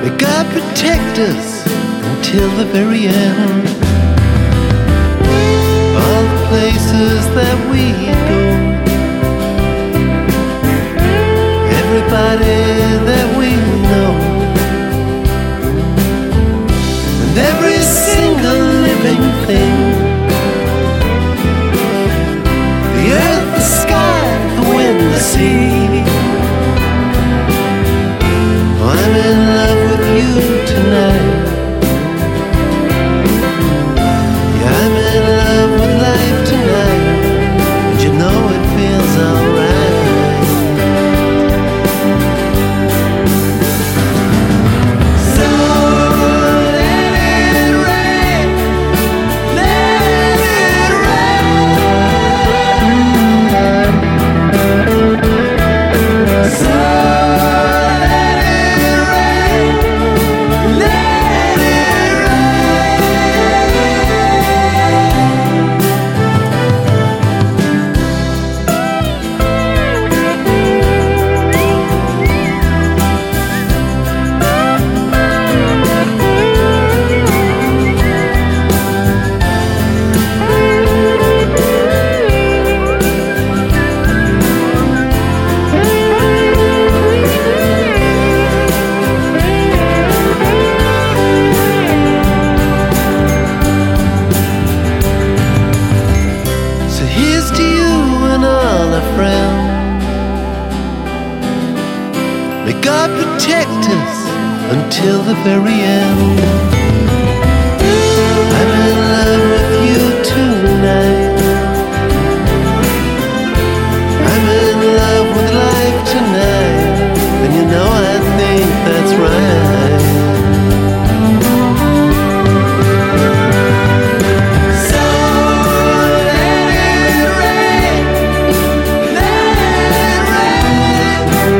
May God protect us until the very end. All the places that we go, everybody that we know, and every single living thing, the earth, the sky, the wind, the sea. I'm in love with you tonight. Yeah, I'm in love with life tonight, and you know it feels alright. So let it rain, let it rain. So God protect us until the very end. I'm in love with you tonight. I'm in love with life tonight, and you know I think that's right. So let it rain, let it rain.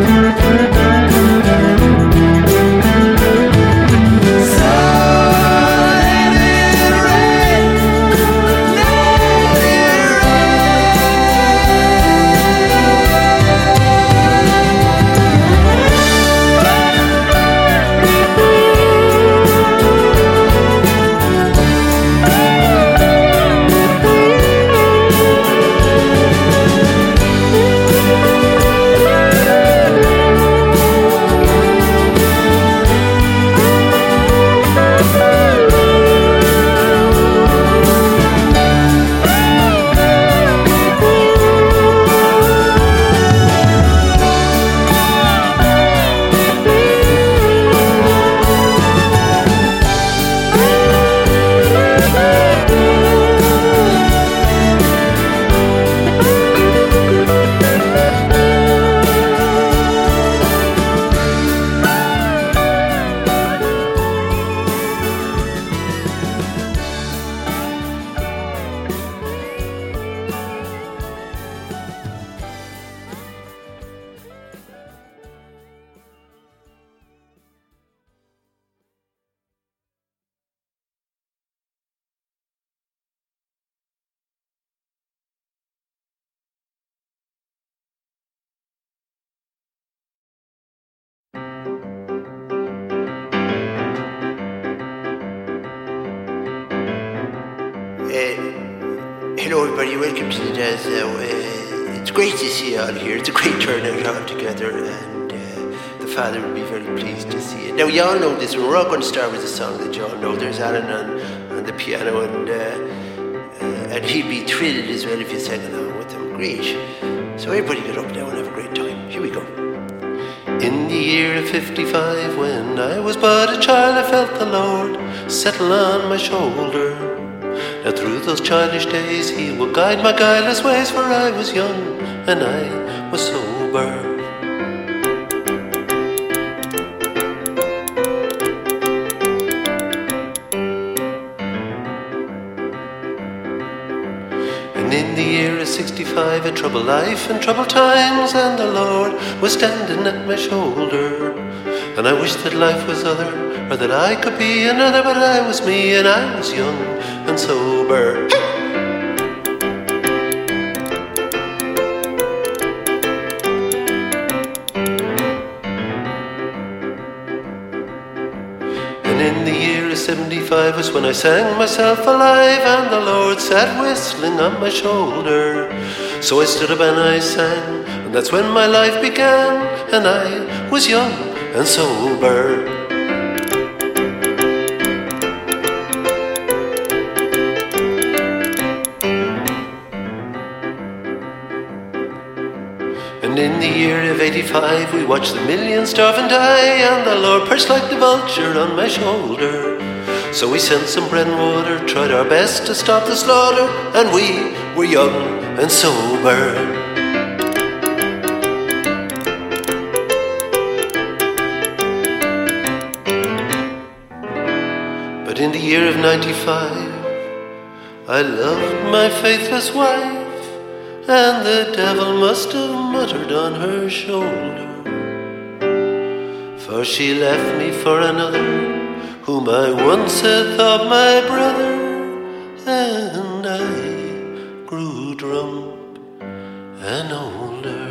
Hello everybody, welcome to the Jazz. It's great to see you all here. It's a great turnout altogether, and the Father will be very pleased to see you. Now you all know this, we're all going to start with a song that you all know. There's Alan on the piano, and he'd be thrilled as well if you sang along with him. Great. So everybody get up now and have a great time. Here we go. In the year of 55, when I was but a child, I felt the Lord settle on my shoulder. Now through those childish days He will guide my guileless ways, for I was young and I was sober. And in the year of 65, a troubled life and troubled times, and the Lord was standing at my shoulder. And I wished that life was other, or that I could be another, but I was me and I was young and sober. in the year of 75 was when I sang myself alive, and the Lord sat whistling on my shoulder. So I stood up and I sang, and that's when my life began, and I was young and sober. And in the year of 85 we watched the millions starve and die, and the Lord perched like the vulture on my shoulder. So we sent some bread and water, tried our best to stop the slaughter, and we were young and sober. But in the year of 95 I loved my faithless wife, and the devil must have muttered on her shoulder, for she left me for another, whom I once had thought my brother, and I grew drunk and older.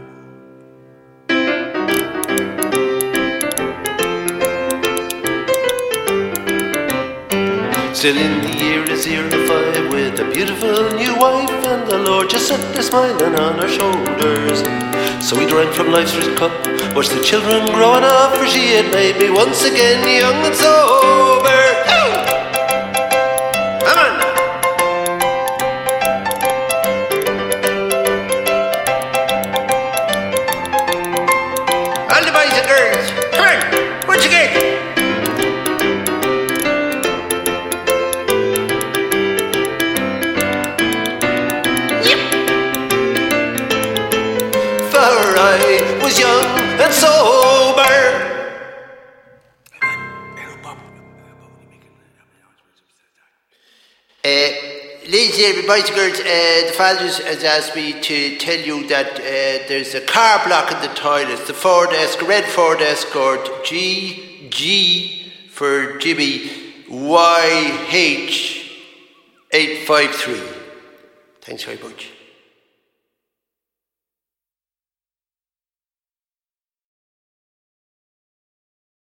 Still in the year of 05 with a beautiful new wife, and the Lord just sat there smiling on our shoulders. So we drank from life's rich cup, watched the children growing up, for she had made me once again young and sober. Ow! Come on! All the boys and girls, come on, once again. For I was young and sober. Ladies and gentlemen, boys and girls, the father has asked me to tell you that there's a car blocking the toilets. The Ford Escort, red Ford Escort, GG for Jimmy, YH853. Thanks very much.